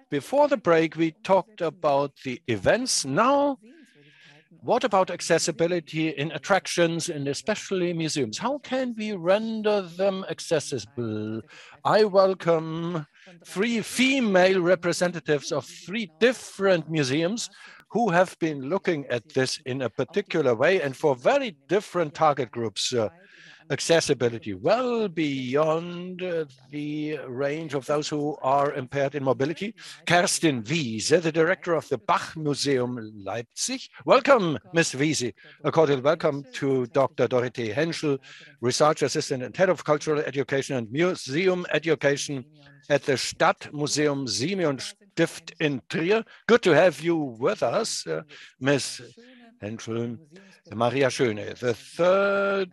Before the break, we talked about the events. Now, what about accessibility in attractions and especially museums? How can we render them accessible? I welcome 3 female representatives of 3 different museums who have been looking at this in a particular way and for very different target groups. Accessibility well beyond the range of those who are impaired in mobility. Kerstin Wiese, the director of the Bach Museum Leipzig. Welcome, Ms. Wiese. A cordial welcome to Dr. Dorothee Henschel, research assistant and head of cultural education and museum education at the Stadtmuseum Simeon Stift in Trier. Good to have you with us, Ms. Henschel. Maria Schöne, the third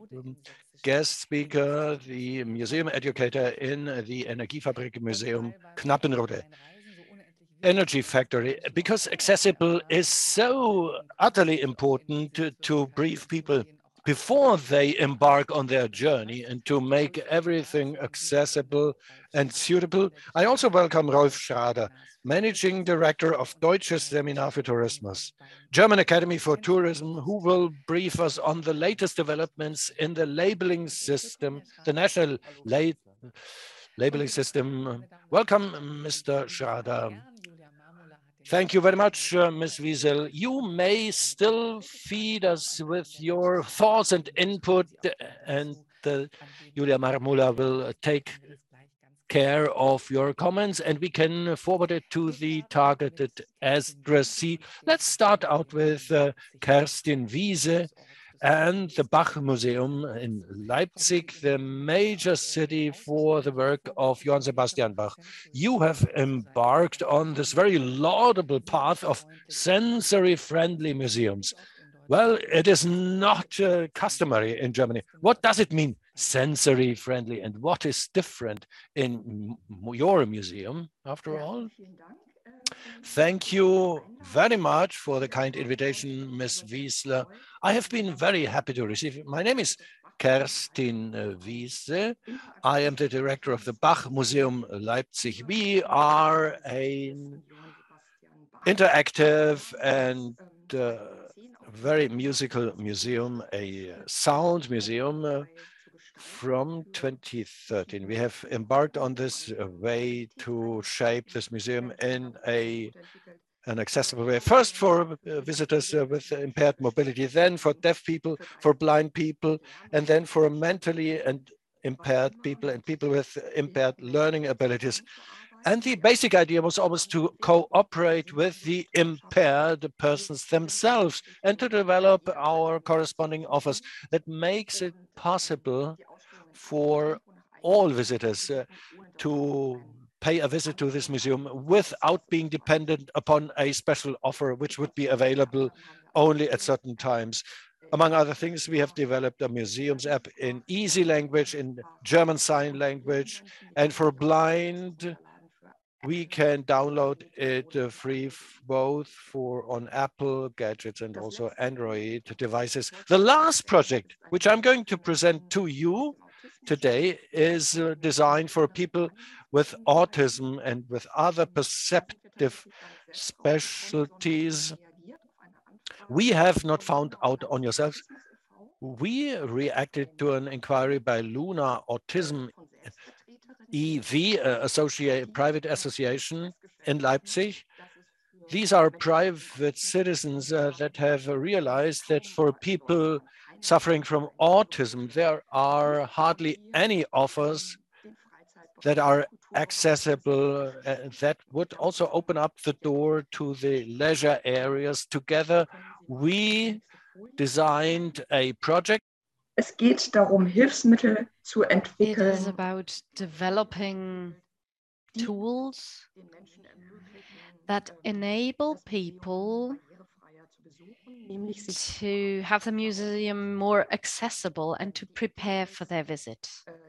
guest speaker, the museum educator in the Energiefabrik Museum Knappenrode. Energy factory, because accessible is so utterly important to brief people before they embark on their journey and to make everything accessible and suitable. I also welcome Rolf Schrader, Managing Director of Deutsches Seminar für Tourismus, German Academy for Tourism, who will brief us on the latest developments in the labeling system, the national labeling system. Welcome, Mr. Schrader. Thank you very much, Ms. Wiesel. You may still feed us with your thoughts and input, and Julia Marmula will take care of your comments, and we can forward it to the targeted addressee. Let's start out with Kerstin Wiese and the Bach Museum in Leipzig, the major city for the work of Johann Sebastian Bach. You have embarked on this very laudable path of sensory-friendly museums. Well, it is not customary in Germany. What does it mean, sensory-friendly, and what is different in your museum, after all? Thank you very much for the kind invitation, Ms. Wiesler. I have been very happy to receive it. My name is Kerstin Wiese. I am the director of the Bach Museum Leipzig. We are an interactive and very musical museum, a sound museum. From 2013, we have embarked on this way to shape this museum in an accessible way. First for visitors with impaired mobility, then for deaf people, for blind people, and then for mentally and impaired people and people with impaired learning abilities. And the basic idea was always to cooperate with the impaired persons themselves and to develop our corresponding offers that makes it possible for all visitors to pay a visit to this museum without being dependent upon a special offer, which would be available only at certain times. Among other things, we have developed a museums app in easy language, in German Sign Language, and for blind, we can download it free both on Apple gadgets and also Android devices. The last project, which I'm going to present to you today, is designed for people with autism and with other perceptive specialties. We have not found out on yourselves. We reacted to an inquiry by Luna Autism EV, private association in Leipzig. These are private citizens that have realized that for people suffering from autism, there are hardly any offers that are accessible that would also open up the door to the leisure areas. Together, we designed a project. Es geht darum, Hilfsmittel zu entwickeln. It is about developing tools that enable people to have the museum more accessible and to prepare for their visit.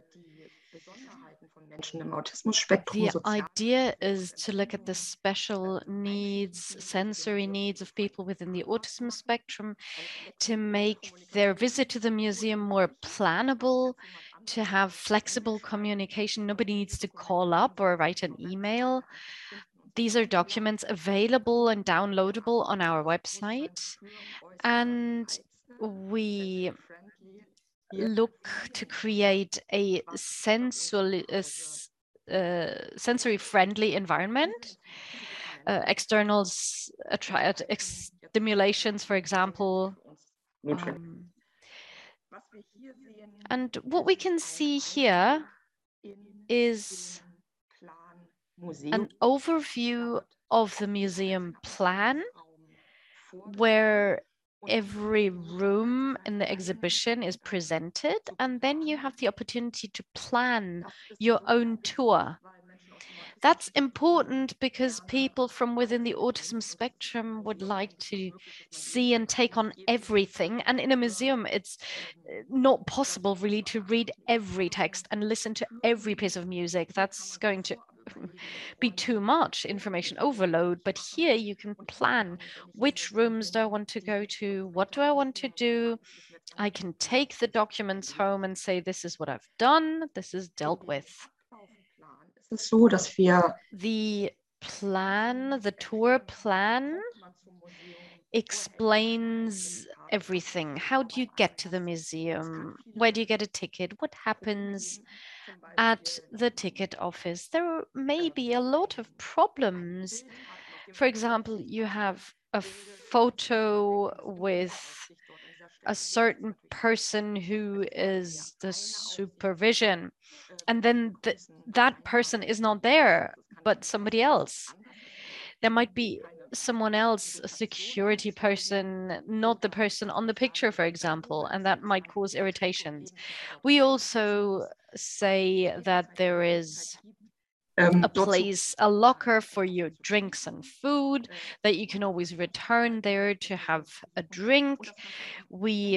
The idea is to look at the special needs, sensory needs of people within the autism spectrum, to make their visit to the museum more plannable, to have flexible communication. Nobody needs to call up or write an email, These are documents available and downloadable on our website, and we look to create a sensory-friendly environment. External stimulations, for example. And what we can see here is an overview of the museum plan, where every room in the exhibition is presented, and then you have the opportunity to plan your own tour. That's important because people from within the autism spectrum would like to see and take on everything. And in a museum, it's not possible really to read every text and listen to every piece of music. That's going to be too much information overload. But here you can plan which rooms do I want to go to, what do I want to do. I can take the documents home and say, this is what I've done, this is dealt with. The plan, the tour plan, explains everything. How do you get to the museum? Where do you get a ticket? What happens at the ticket office? There may be a lot of problems. For example, you have a photo with a certain person who is the supervision, and then that person is not there, but somebody else. There might be someone else, a security person, not the person on the picture, for example, and that might cause irritations. We also say that there is a place, a locker for your drinks and food, that you can always return there to have a drink. We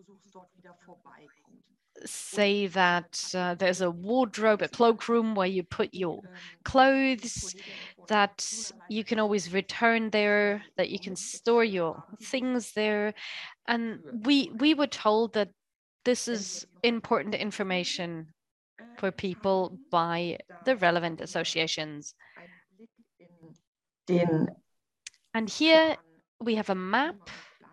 say that there's a wardrobe, a cloakroom where you put your clothes, that you can always return there, that you can store your things there. And we were told that this is important information for people by the relevant associations. And here we have a map.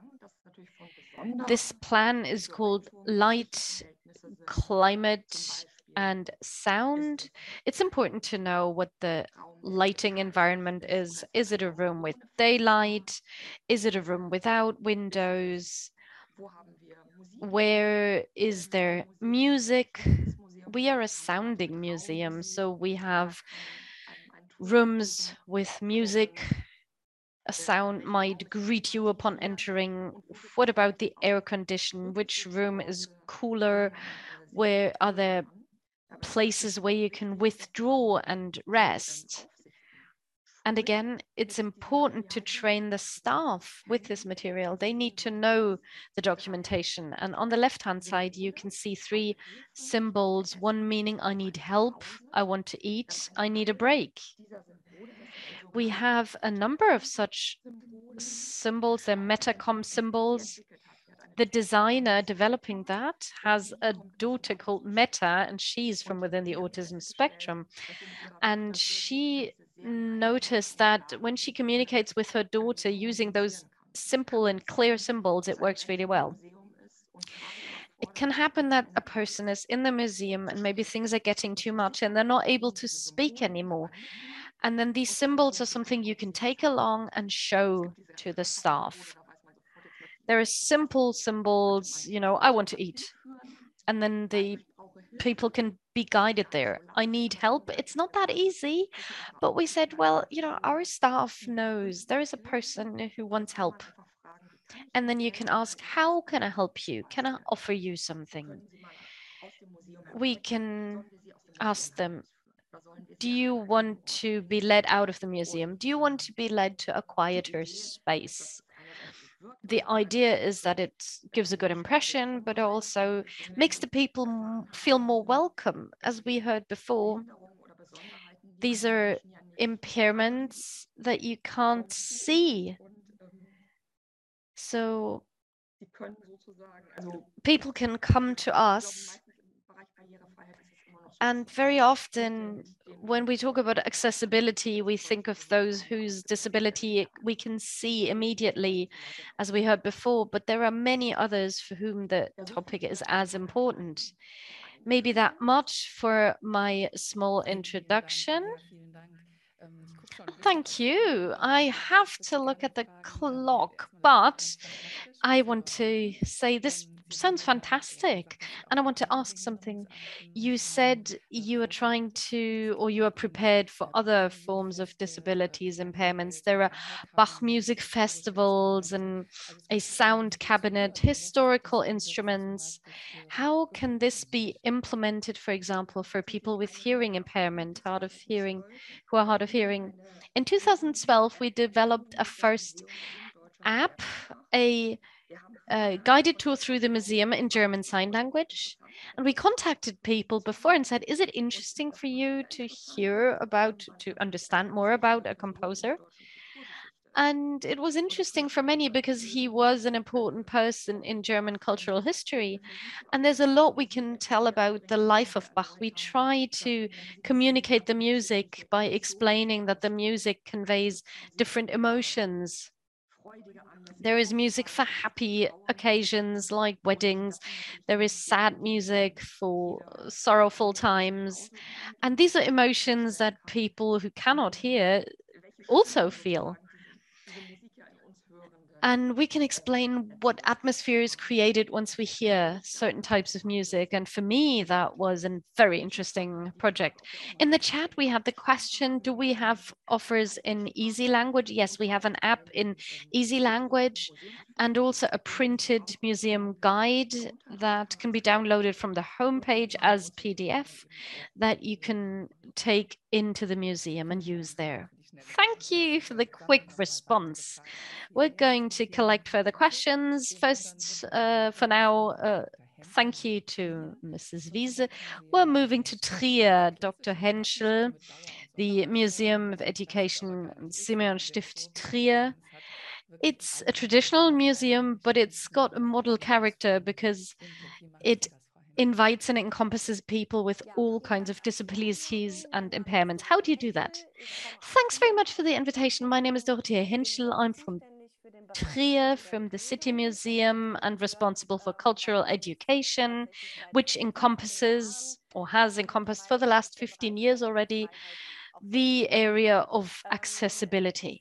This plan is called Light, Climate and Sound. It's important to know what the lighting environment is. Is it a room with daylight? Is it a room without windows? Where is there music? We are a sounding museum, so we have rooms with music. A sound might greet you upon entering. What about the air condition? Which room is cooler? Where are there places where you can withdraw and rest? And again, it's important to train the staff with this material. They need to know the documentation. And on the left-hand side, you can see 3 symbols, one meaning I need help, I want to eat, I need a break. We have a number of such symbols, they're Metacom symbols. The designer developing that has a daughter called Meta, and she's from within the autism spectrum. And she noticed that when she communicates with her daughter using those simple and clear symbols, it works really well. It can happen that a person is in the museum and maybe things are getting too much and they're not able to speak anymore. And then these symbols are something you can take along and show to the staff. There are simple symbols, you know, I want to eat. And then the people can be guided there. I need help. It's not that easy, but we said, well, you know, our staff knows there is a person who wants help. And then you can ask, how can I help you? Can I offer you something? We can ask them, do you want to be led out of the museum? Do you want to be led to a quieter space? The idea is that it gives a good impression, but also makes the people feel more welcome. As we heard before, these are impairments that you can't see. So people can come to us And very often, when we talk about accessibility, we think of those whose disability we can see immediately, as we heard before, but there are many others for whom the topic is as important. Maybe that much for my small introduction. Thank you. I have to look at the clock, but I want to say this sounds fantastic. And I want to ask something. You said you are trying to, or you are prepared for other forms of disabilities, impairments. There are Bach music festivals and a sound cabinet, historical instruments. How can this be implemented, for example, for people with hearing impairment, hard of hearing, who are hard of hearing? In 2012, we developed a first app, a guided tour through the museum in German Sign Language. And we contacted people before and said, is it interesting for you to hear about, to understand more about a composer? And it was interesting for many because he was an important person in German cultural history. And there's a lot we can tell about the life of Bach. We try to communicate the music by explaining that the music conveys different emotions. There is music for happy occasions like weddings. There is sad music for sorrowful times. And these are emotions that people who cannot hear also feel. And we can explain what atmosphere is created once we hear certain types of music. And for me, that was a very interesting project. In the chat, we have the question, do we have offers in easy language? Yes, we have an app in easy language and also a printed museum guide that can be downloaded from the homepage as PDF that you can take into the museum and use there. Thank you for the quick response. We're going to collect further questions. First, for now, thank you to Mrs. Wiese. We're moving to Trier, Dr. Henschel, the Museum of Education, Simeon Stift Trier. It's a traditional museum, but it's got a model character because it invites and encompasses people with all kinds of disabilities and impairments. How do you do that? Thanks very much for the invitation. My name is Dorothea Henschel. I'm from Trier, from the City Museum, and responsible for cultural education, which encompasses or has encompassed for the last 15 years already the area of accessibility.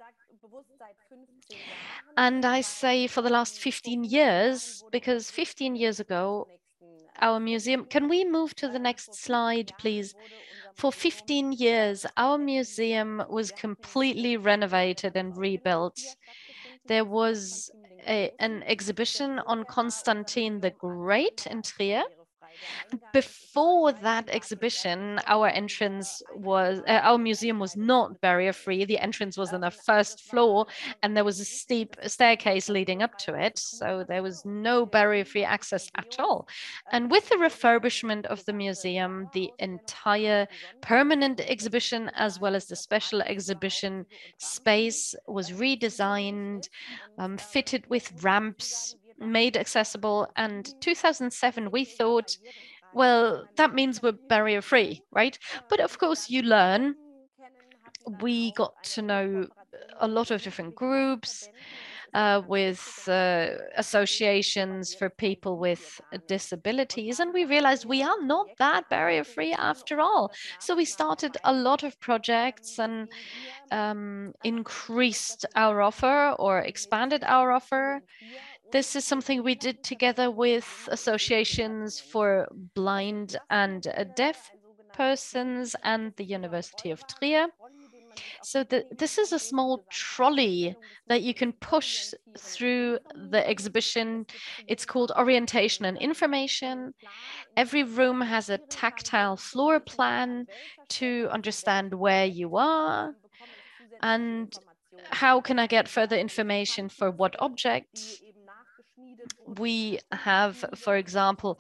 And I say for the last 15 years, because 15 years ago, our museum, can we move to the next slide, please? For 15 years, our museum was completely renovated and rebuilt. There was an exhibition on Constantine the Great in Trier. Before that exhibition, our museum was not barrier free. The entrance was on the first floor and there was a steep staircase leading up to it. So there was no barrier free access at all. And with the refurbishment of the museum, the entire permanent exhibition as well as the special exhibition space was redesigned, fitted with ramps, made accessible. And 2007, we thought, well, that means we're barrier free, right? But of course, you learn. We got to know a lot of different groups with associations for people with disabilities. And we realized we are not that barrier free after all. So we started a lot of projects and increased our offer or expanded our offer. This is something we did together with associations for blind and deaf persons and the University of Trier. So this is a small trolley that you can push through the exhibition. It's called Orientation and Information. Every room has a tactile floor plan to understand where you are and how can I get further information for what objects. We have, for example,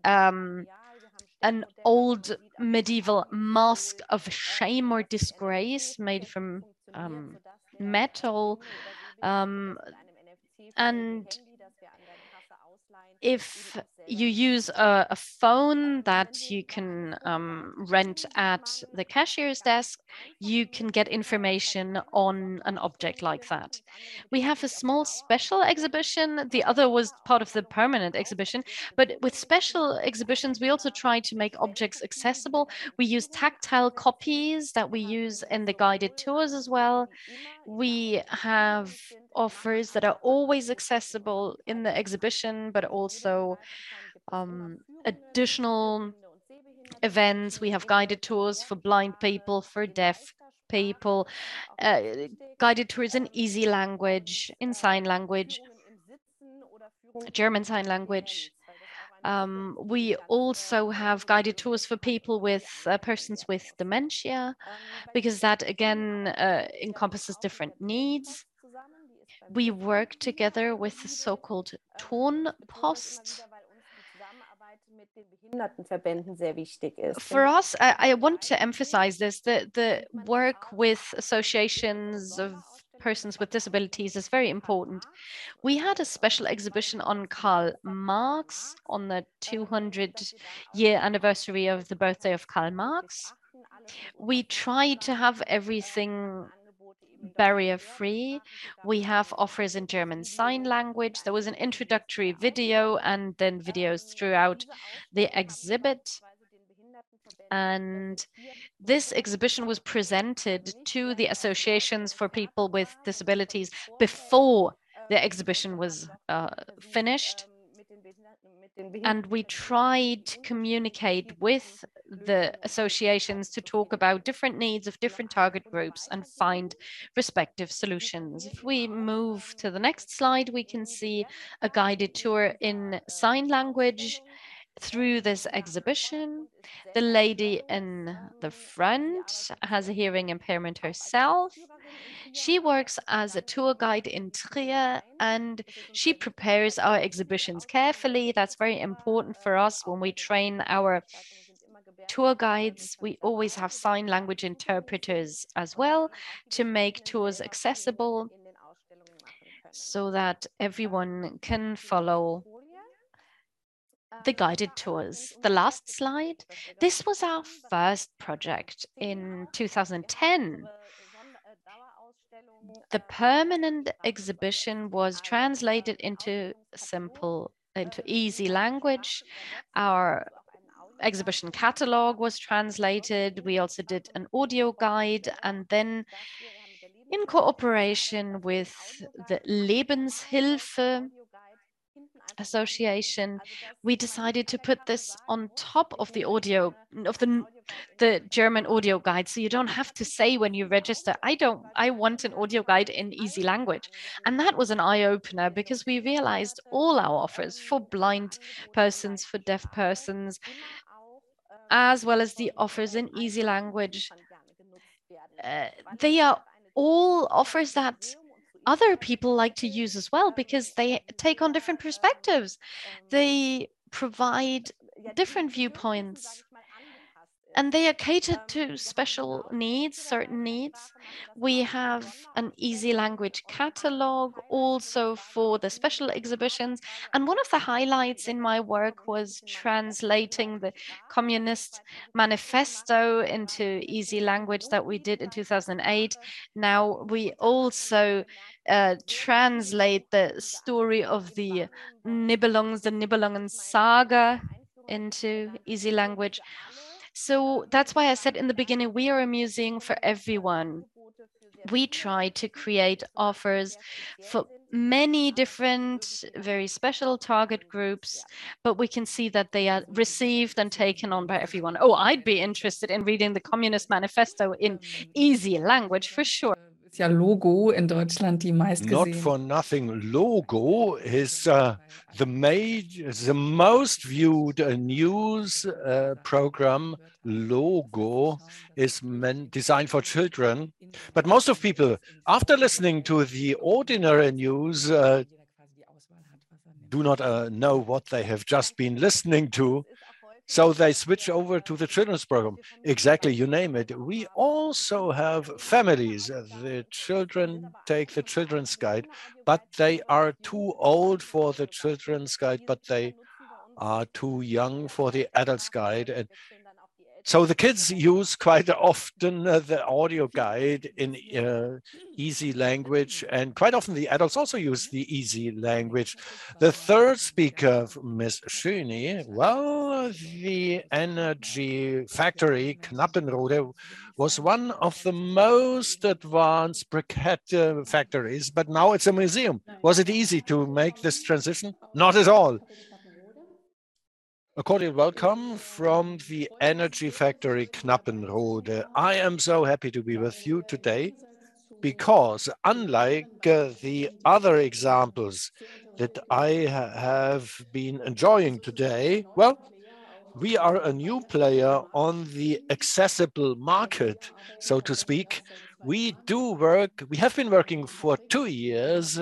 an old medieval mask of shame or disgrace made from metal. And if you use a phone that you can rent at the cashier's desk, you can get information on an object like that. We have a small special exhibition. The other was part of the permanent exhibition, but with special exhibitions, we also try to make objects accessible. We use tactile copies that we use in the guided tours as well. We have offers that are always accessible in the exhibition, but also additional events. We have guided tours for blind people, for deaf people, guided tours in easy language, in sign language, German Sign Language. We also have guided tours for people with persons with dementia, because that again encompasses different needs. We work together with the so-called Tonpost. For us, I want to emphasize this, that the work with associations of persons with disabilities is very important. We had a special exhibition on Karl Marx on the 200-year anniversary of the birthday of Karl Marx. We tried to have everything barrier-free. We have offers in German Sign Language. There was an introductory video and then videos throughout the exhibit. And this exhibition was presented to the associations for people with disabilities before the exhibition was finished. And we tried to communicate with the associations to talk about different needs of different target groups and find respective solutions. If we move to the next slide, we can see a guided tour in sign language through this exhibition. The lady in the front has a hearing impairment herself. She works as a tour guide in Trier and she prepares our exhibitions carefully. That's very important for us when we train our tour guides. We always have sign language interpreters as well to make tours accessible so that everyone can follow the guided tours. The last slide. This was our first project in 2010. The permanent exhibition was translated into easy language. Our exhibition catalog was translated. We also did an audio guide, and then in cooperation with the Lebenshilfe Association, we decided to put this on top of the audio of the German audio guide, so you don't have to say when you register, I want an audio guide in easy language. And that was an eye-opener because we realized all our offers for blind persons, for deaf persons, as well as the offers in easy language, they are all offers that other people like to use as well, because they take on different perspectives. They provide different viewpoints and they are catered to special needs, certain needs. We have an easy language catalog also for the special exhibitions. And one of the highlights in my work was translating the Communist Manifesto into easy language that we did in 2008. Now we also translate the story of the Nibelungen saga into easy language. So that's why I said in the beginning, we are a museum for everyone. We try to create offers for many different, very special target groups, but we can see that they are received and taken on by everyone. Oh, I'd be interested in reading the Communist Manifesto in easy language for sure. Ja, Logo in Deutschland die meistgesehen. Not for nothing, Logo is the most viewed news program. Logo is designed for children, but most of people, after listening to the ordinary news, do not know what they have just been listening to. So they switch over to the children's program. Exactly, you name it. We also have families. The children take the children's guide, but they are too old for the children's guide, but they are too young for the adults guide. And so the kids use quite often the audio guide in easy language, and quite often the adults also use the easy language. The third speaker, Ms. Schöni, well, the energy factory Knappenrode was one of the most advanced briquette factories, but now it's a museum. Was it easy to make this transition? Not at all. A cordial welcome from the energy factory Knappenrode. I am so happy to be with you today because unlike the other examples that I have been enjoying today, well, we are a new player on the accessible market, so to speak. We have been working for 2 years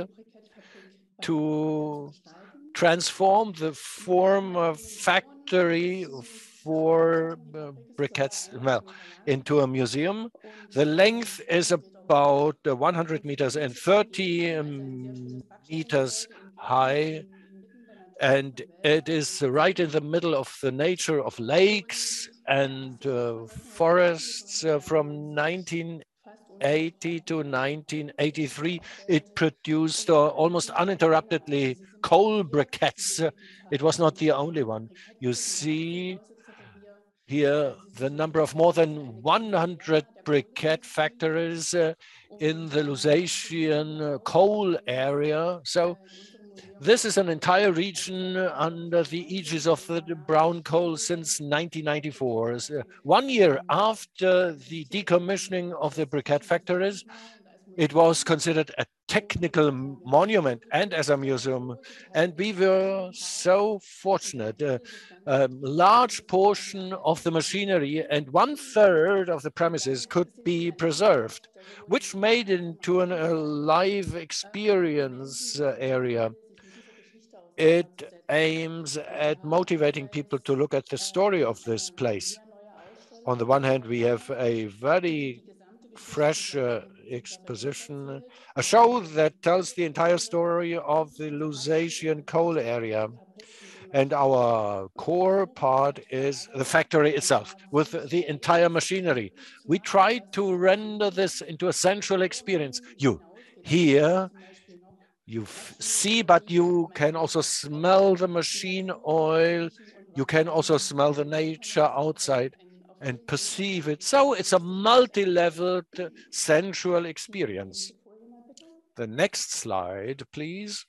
to transform the former factory for briquettes, well, into a museum. The length is about 100 meters and 30 meters high. And it is right in the middle of the nature of lakes and forests from 1980 to 1983. It produced almost uninterruptedly coal briquettes. It was not the only one. You see here the number of more than 100 briquette factories in the Lusatian coal area. So this is an entire region under the aegis of the brown coal since 1994. 1 year after the decommissioning of the briquette factories, it was considered a technical monument and as a museum. And we were so fortunate. A large portion of the machinery and 1/3 of the premises could be preserved, which made it into a live experience area. It aims at motivating people to look at the story of this place. On the one hand, we have a very fresh exposition, a show that tells the entire story of the Lusatian coal area. And our core part is the factory itself with the entire machinery. We try to render this into a sensual experience. You hear, you see, but you can also smell the machine oil. You can also smell the nature outside and perceive it. So it's a multi-leveled sensual experience. The next slide, please.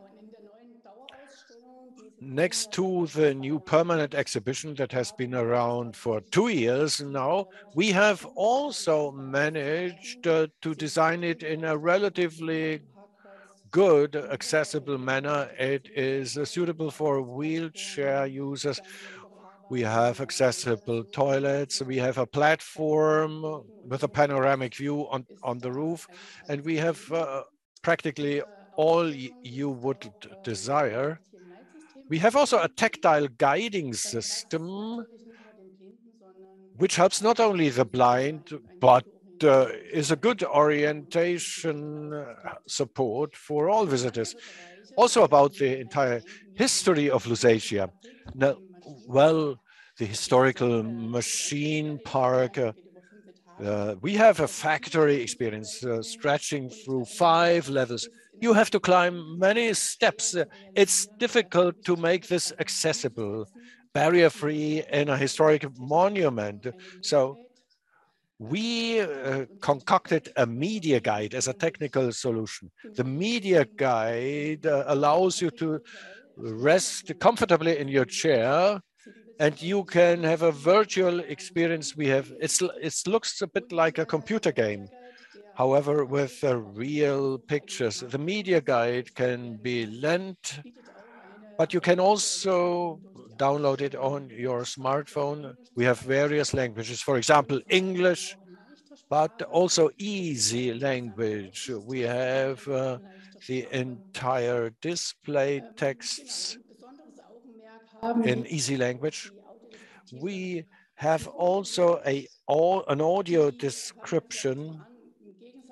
Next to the new permanent exhibition that has been around for 2 years now, we have also managed to design it in a relatively good, accessible manner. It is suitable for wheelchair users. We have accessible toilets. We have a platform with a panoramic view on the roof. And we have practically all you would desire. We have also a tactile guiding system, which helps not only the blind, but is a good orientation support for all visitors. Also about the entire history of Lusatia. Now, well, the historical machine park, we have a factory experience stretching through 5 levels. You have to climb many steps. It's difficult to make this accessible, barrier-free in a historic monument. So we concocted a media guide as a technical solution. The media guide allows you to rest comfortably in your chair, and you can have a virtual experience. It looks a bit like a computer game, however, with real pictures. The media guide can be lent, but you can also download it on your smartphone. We have various languages, for example, English, but also easy language. We have the entire display texts in easy language. We have also an audio description.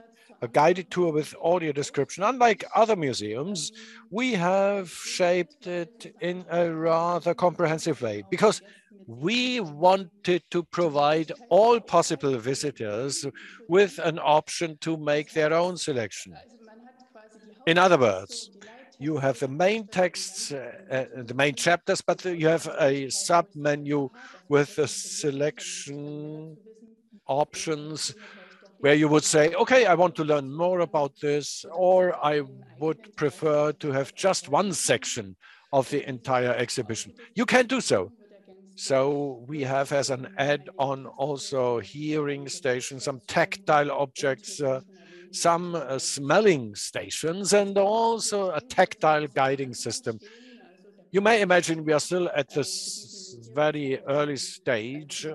a guided tour with audio description. Unlike other museums, we have shaped it in a rather comprehensive way because we wanted to provide all possible visitors with an option to make their own selection. In other words, you have the main texts, the main chapters, but you have a sub-menu with the selection options where you would say, okay, I want to learn more about this, or I would prefer to have just one section of the entire exhibition. You can do so. So we have as an add-on also hearing stations, some tactile objects, some smelling stations, and also a tactile guiding system. You may imagine we are still at this very early stage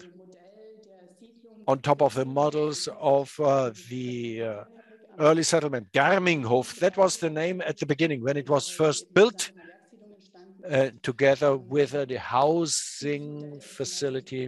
on top of the models of the early settlement, Garminghof. That was the name at the beginning when it was first built together with the housing facility.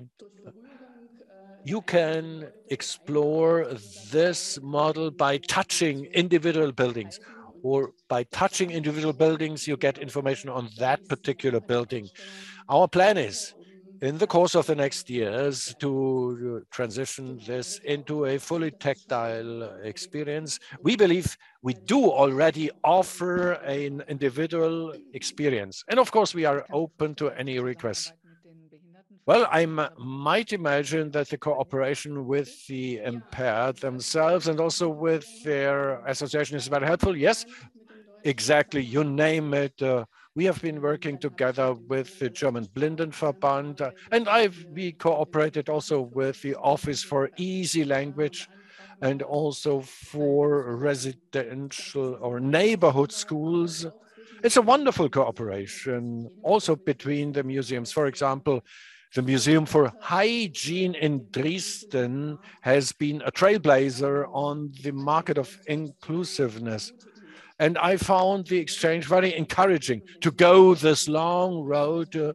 You can explore this model by touching individual buildings, or by touching individual buildings, you get information on that particular building. Our plan is, in the course of the next years, to transition this into a fully tactile experience. We believe we do already offer an individual experience. And of course, we are open to any requests. Well, I might imagine that the cooperation with the impaired themselves and also with their association is very helpful. Yes, exactly. You name it. We have been working together with the German Blindenverband, and we cooperated also with the Office for Easy Language and also for residential or neighborhood schools. It's a wonderful cooperation also between the museums. For example, the Museum for Hygiene in Dresden has been a trailblazer on the market of inclusiveness. And I found the exchange very encouraging to go this long road,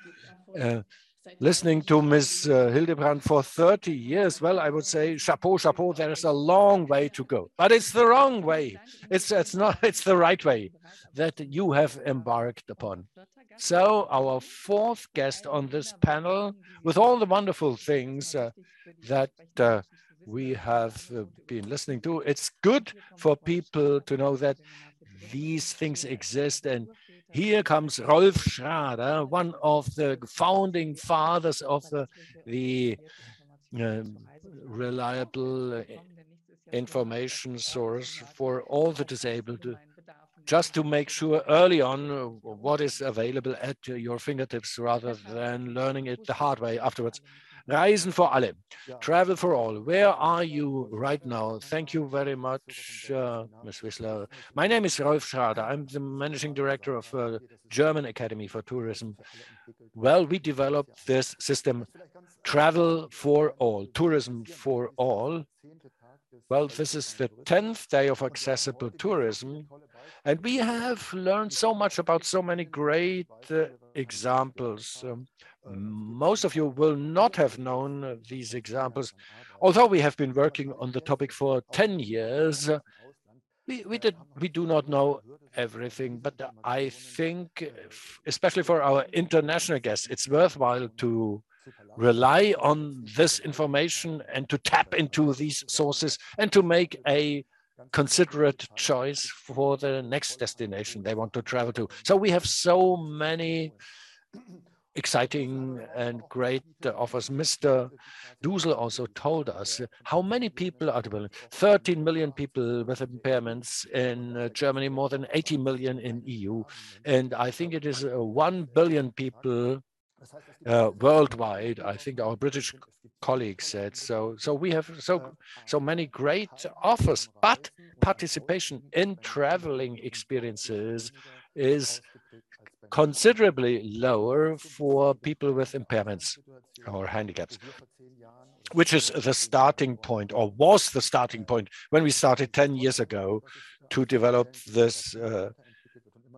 listening to Ms. Hildebrand for 30 years. Well, I would say, chapeau, chapeau, there is a long way to go. But it's the wrong way. It's the right way that you have embarked upon. So our fourth guest on this panel, with all the wonderful things that we have been listening to, it's good for people to know that these things exist. And here comes Rolf Schrader, one of the founding fathers of the reliable information source for all the disabled, just to make sure early on what is available at your fingertips rather than learning it the hard way afterwards. Reisen für alle, travel for all. Where are you right now? Thank you very much, Ms. Wissler. My name is Rolf Schrader. I'm the managing director of German Academy for Tourism. Well, we developed this system, Travel for All, Tourism for All. Well, this is the 10th day of accessible tourism. And we have learned so much about so many great examples. Most of you will not have known these examples. Although we have been working on the topic for 10 years, we do not know everything, but I think, especially for our international guests, it's worthwhile to rely on this information and to tap into these sources and to make a considerate choice for the next destination they want to travel to. So we have so many exciting and great offers. Mr. Dusel also told us how many people are developing. 13 million people with impairments in Germany, more than 80 million in EU. And I think it is 1 billion people worldwide. I think our British colleagues said so. So we have so many great offers, but participation in traveling experiences is considerably lower for people with impairments or handicaps, which is the starting point, or was the starting point when we started 10 years ago to develop this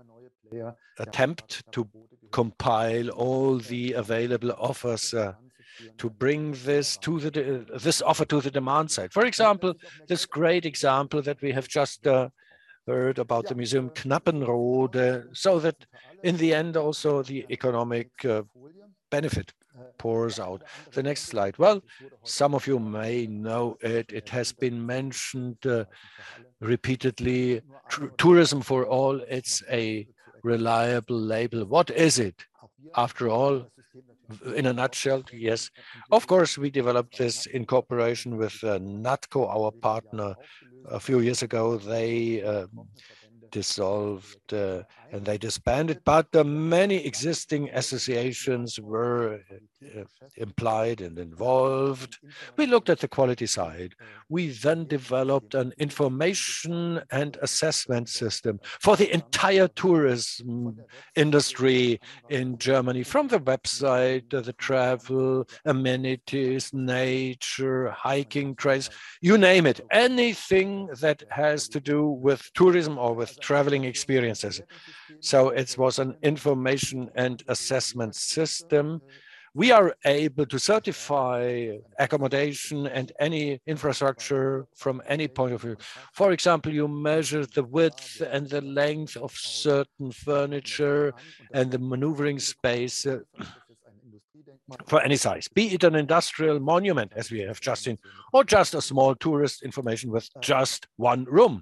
attempt to compile all the available offers. to bring this to this offer to the demand side. For example, this great example that we have just heard about the Museum Knappenrode, so that in the end also the economic benefit pours out. The next slide. Well, some of you may know it. It has been mentioned repeatedly. Tourism for all, it's a reliable label. What is it? After all, in a nutshell, yes. Of course, we developed this in cooperation with NATCO, our partner, a few years ago. They dissolved and they disbanded, but many existing associations were implied and involved. We looked at the quality side. We then developed an information and assessment system for the entire tourism industry in Germany, from the website, the travel, amenities, nature, hiking trails, you name it, anything that has to do with tourism or with traveling experiences. So it was an information and assessment system. We are able to certify accommodation and any infrastructure from any point of view. For example, you measure the width and the length of certain furniture and the maneuvering space for any size, be it an industrial monument, as we have just seen, or just a small tourist information with just one room.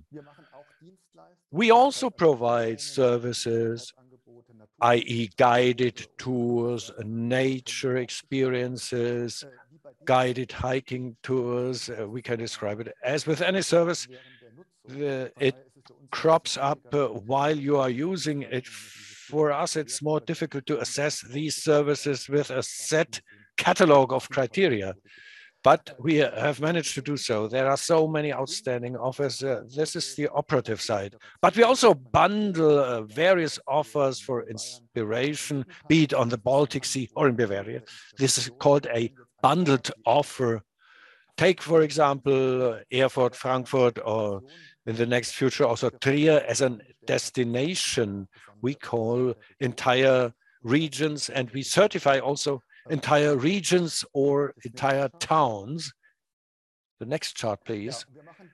We also provide services, i.e. guided tours, nature experiences, guided hiking tours. We can describe it as with any service. It crops up while you are using it. For us, it's more difficult to assess these services with a set catalog of criteria. But we have managed to do so. There are so many outstanding offers. This is the operative side. But we also bundle various offers for inspiration, be it on the Baltic Sea or in Bavaria. This is called a bundled offer. Take, for example, Erfurt, Frankfurt, or in the next future also Trier as a destination. We call entire regions, and we certify also entire regions or entire towns. The next chart, please.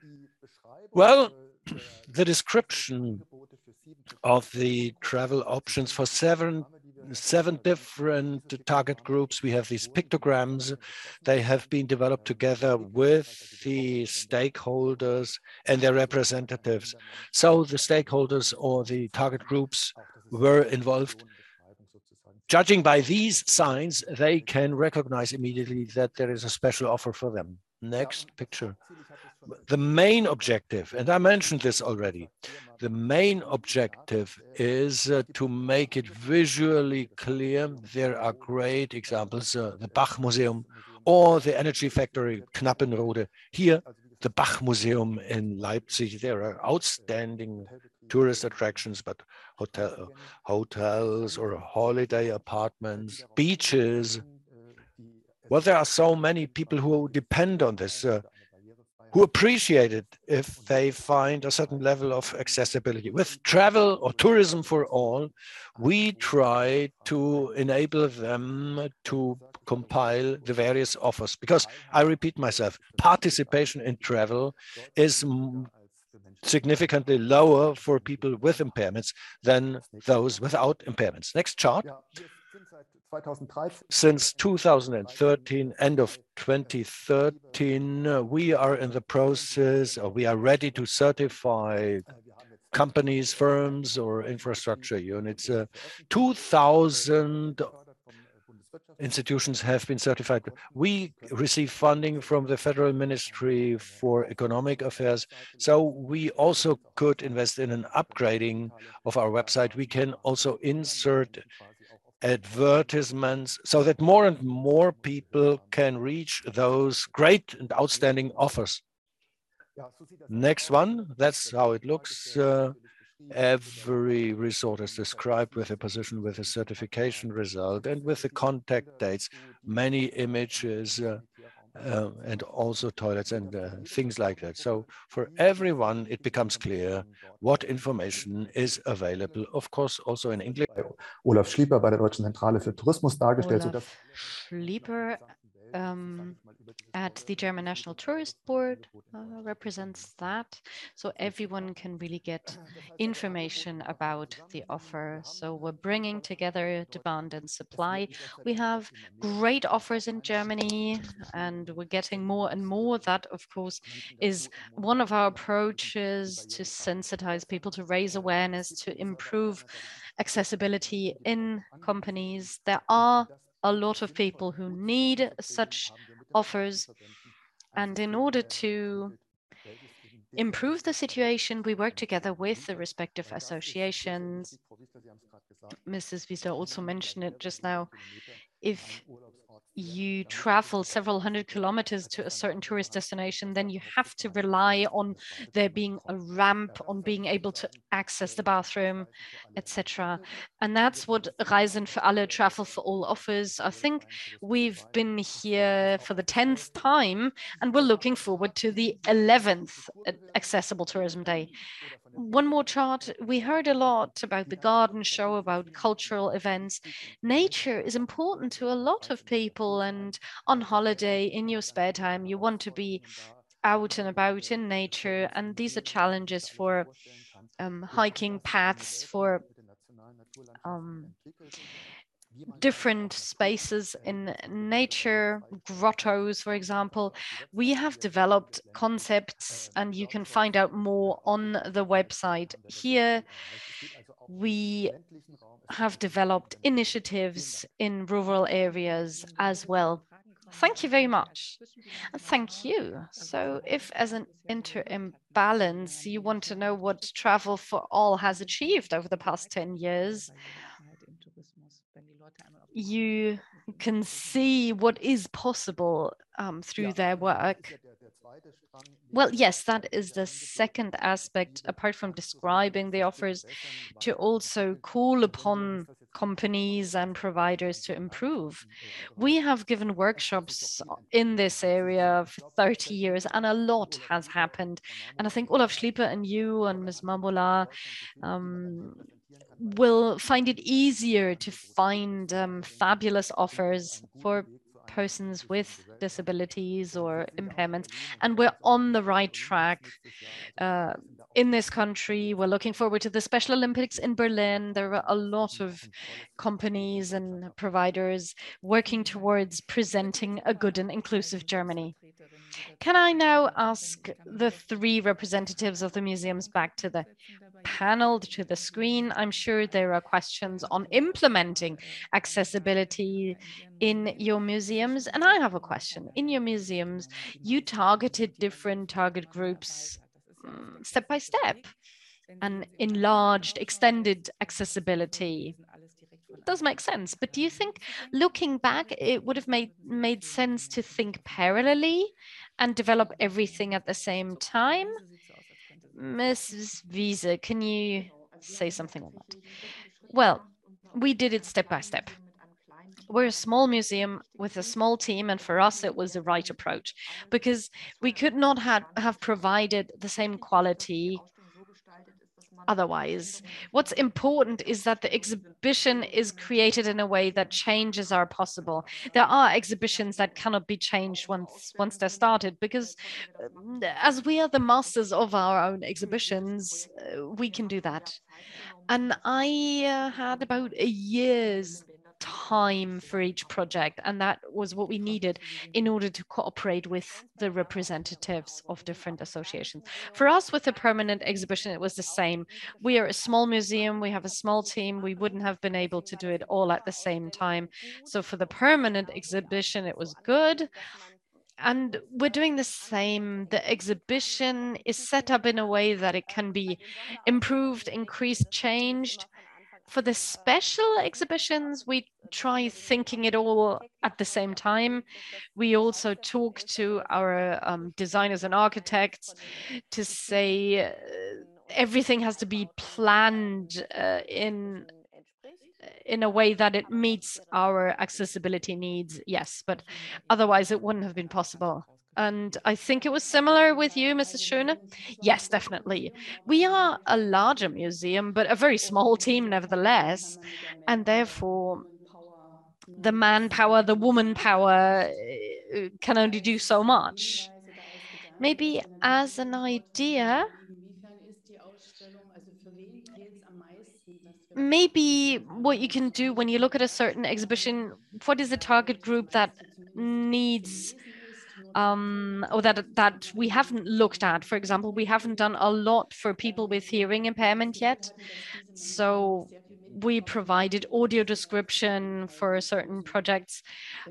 Well, the description of the travel options for seven different target groups. We have these pictograms. They have been developed together with the stakeholders and their representatives. So the stakeholders or the target groups were involved. Judging by these signs, they can recognize immediately that there is a special offer for them. Next picture. The main objective, and I mentioned this already, the main objective is to make it visually clear. There are great examples, the Bach Museum or the energy factory Knappenrode. Here, the Bach Museum in Leipzig. There are outstanding tourist attractions, but hotels or holiday apartments, beaches. Well, there are so many people who depend on this, who appreciate it if they find a certain level of accessibility. With travel or tourism for all, we try to enable them to compile the various offers, because I repeat myself, participation in travel is significantly lower for people with impairments than those without impairments. Next chart. Since 2013, end of 2013, we are in the process, or we are ready to certify companies, firms, or infrastructure units. 2,000 institutions have been certified. We receive funding from the Federal Ministry for Economic Affairs, so we also could invest in an upgrading of our website. We can also insert advertisements so that more and more people can reach those great and outstanding offers. Next one, that's how it looks. Every resort is described with a position, with a certification result, and with the contact dates, many images, and also toilets and things like that. So for everyone, it becomes clear what information is available, of course, also in English. Olaf Schlieper bei der Deutschen Zentrale für Tourismus dargestellt. Olaf Schlieper at the German National Tourist Board represents that. So everyone can really get information about the offer. So we're bringing together demand and supply. We have great offers in Germany, and we're getting more and more. That, of course, is one of our approaches to sensitize people, to raise awareness, to improve accessibility in companies. There are a lot of people who need such offers. And in order to improve the situation, we work together with the respective associations. Mrs. Wiesler also mentioned it just now. If you travel several hundred kilometers to a certain tourist destination, then you have to rely on there being a ramp, on being able to access the bathroom, etc. And that's what Reisen für alle, Travel for All offers. I think we've been here for the 10th time, and we're looking forward to the 11th Accessible Tourism Day. One more chart. We heard a lot about the garden show, about cultural events. Nature is important to a lot of people, and on holiday, in your spare time, you want to be out and about in nature. And these are challenges for hiking paths, for different spaces in nature, grottos, for example. We have developed concepts, and you can find out more on the website. Here, we have developed initiatives in rural areas as well. Thank you very much. Thank you. So if as an interim balance, you want to know what Travel for All has achieved over the past 10 years, you can see what is possible through their work. Well, yes, that is the second aspect, apart from describing the offers, to also call upon companies and providers to improve. We have given workshops in this area for 30 years, and a lot has happened. And I think Olaf Schlieper and you and Ms. Mambola will find it easier to find fabulous offers for persons with disabilities or impairments, and we're on the right track in this country. We're looking forward to the Special Olympics in Berlin. There are a lot of companies and providers working towards presenting a good and inclusive Germany. Can I now ask the three representatives of the museums back to the panel, to the screen? I'm sure there are questions on implementing accessibility in your museums. And I have a question. In your museums, you targeted different target groups step by step and enlarged, extended accessibility. It does make sense. But do you think, looking back, it would have made sense to think parallelly and develop everything at the same time? Mrs. Wiese, can you say something on that? Well, we did it step by step. We're a small museum with a small team, and for us it was the right approach because we could not have provided the same quality otherwise. What's important is that the exhibition is created in a way that changes are possible. There are exhibitions that cannot be changed once they're started, because as we are the masters of our own exhibitions, we can do that. And I had about a year's time for each project, and that was what we needed in order to cooperate with the representatives of different associations. For us, with the permanent exhibition, it was the same. We are a small museum, we have a small team, we wouldn't have been able to do it all at the same time. So for the permanent exhibition, it was good. And we're doing the same. The exhibition is set up in a way that it can be improved, increased, changed. For the special exhibitions, we try thinking it all at the same time. We also talk to our designers and architects to say everything has to be planned in a way that it meets our accessibility needs, yes, but otherwise it wouldn't have been possible. And I think it was similar with you, Mrs. Schöne. Yes, definitely. We are a larger museum, but a very small team nevertheless. And therefore, the manpower, the woman power can only do so much. Maybe as an idea, maybe what you can do when you look at a certain exhibition, what is the target group that needs or that we haven't looked at? For example, we haven't done a lot for people with hearing impairment yet. So we provided audio description for certain projects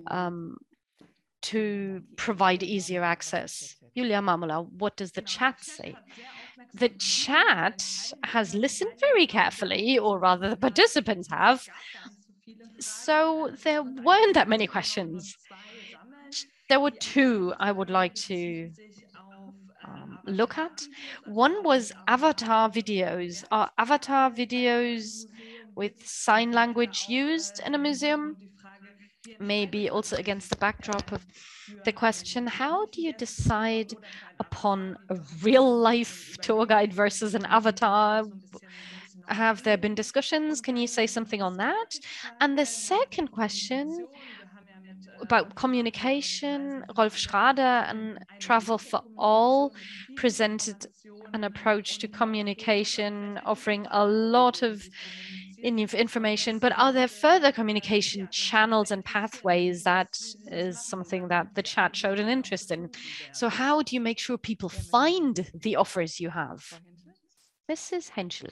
to provide easier access. Julia Mamula, what does the chat say? The chat has listened very carefully, or rather the participants have. So there weren't that many questions. There were two I would like to look at. One was avatar videos. Are avatar videos with sign language used in a museum? Maybe also against the backdrop of the question, how do you decide upon a real life tour guide versus an avatar? Have there been discussions? Can you say something on that? And the second question about communication, Rolf Schrader and Travel for All presented an approach to communication, offering a lot of information, but are there further communication channels and pathways? That is something that the chat showed an interest in. So how do you make sure people find the offers you have? Mrs. Henschel.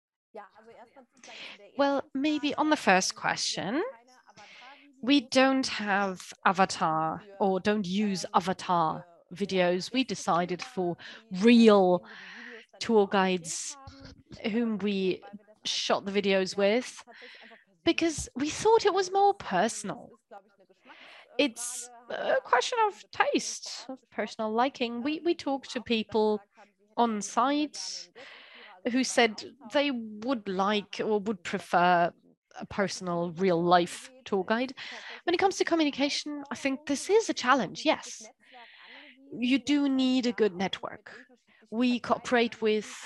Well, maybe on the first question, we don't have avatar or don't use avatar videos. We decided for real tour guides whom we shot the videos with because we thought it was more personal. It's a question of taste, of personal liking. We talked to people on site who said they would like or would prefer a personal real life tour guide. When it comes to communication, I think this is a challenge. Yes, you do need a good network. We cooperate with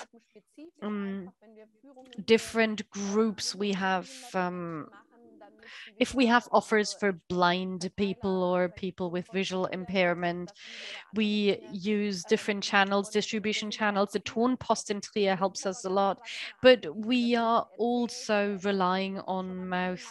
different groups. We have if we have offers for blind people or people with visual impairment, we use different channels, distribution channels. The Tonpost in Trier helps us a lot, but we are also relying on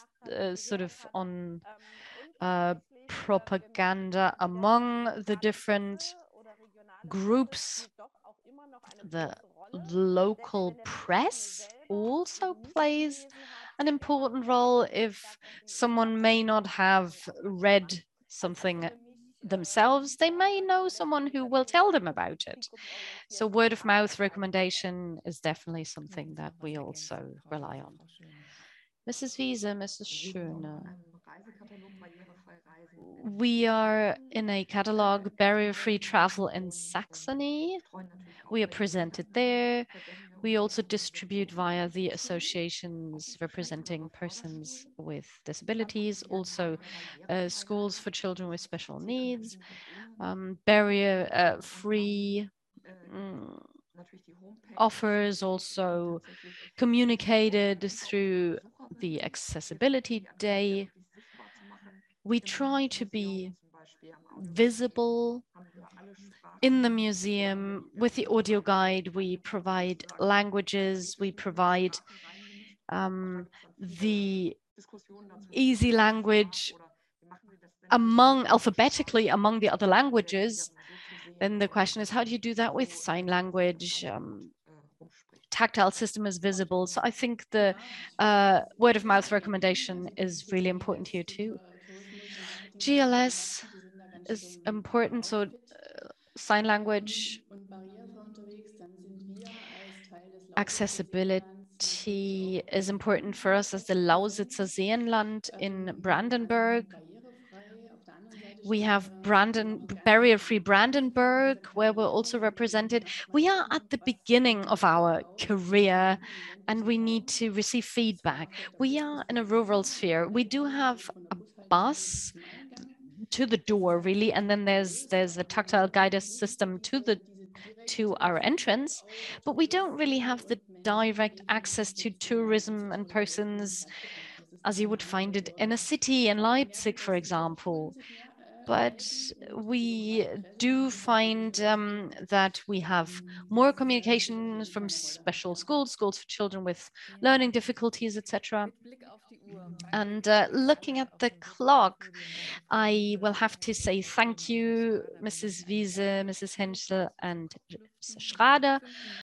propaganda among the different groups. The local press also plays an important role. If someone may not have read something themselves, they may know someone who will tell them about it. So word of mouth recommendation is definitely something that we also rely on. Mrs. Wiese, Mrs. Schöne. We are in a catalog, Barrier-Free Travel in Saxony. We are presented there. We also distribute via the associations representing persons with disabilities, also schools for children with special needs, barrier-free offers also communicated through the Accessibility Day. We try to be visible in the museum. With the audio guide, we provide languages, we provide the easy language alphabetically among the other languages. Then the question is, how do you do that with sign language? Tactile system is visible. So I think the word of mouth recommendation is really important here too. GLS is important, so sign language, accessibility is important for us as the Lausitzer Seenland in Brandenburg. We have Barrier-Free Brandenburg, where we're also represented. We are at the beginning of our career, and we need to receive feedback. We are in a rural sphere. We do have a bus to the door, really, and then there's a tactile guided system to our entrance, but we don't really have the direct access to tourism and persons as you would find it in a city in Leipzig, for example. But we do find that we have more communication from special schools, schools for children with learning difficulties, etc. And looking at the clock, I will have to say thank you, Mrs. Wiese, Mrs. Henschel, and Mr. Schrader,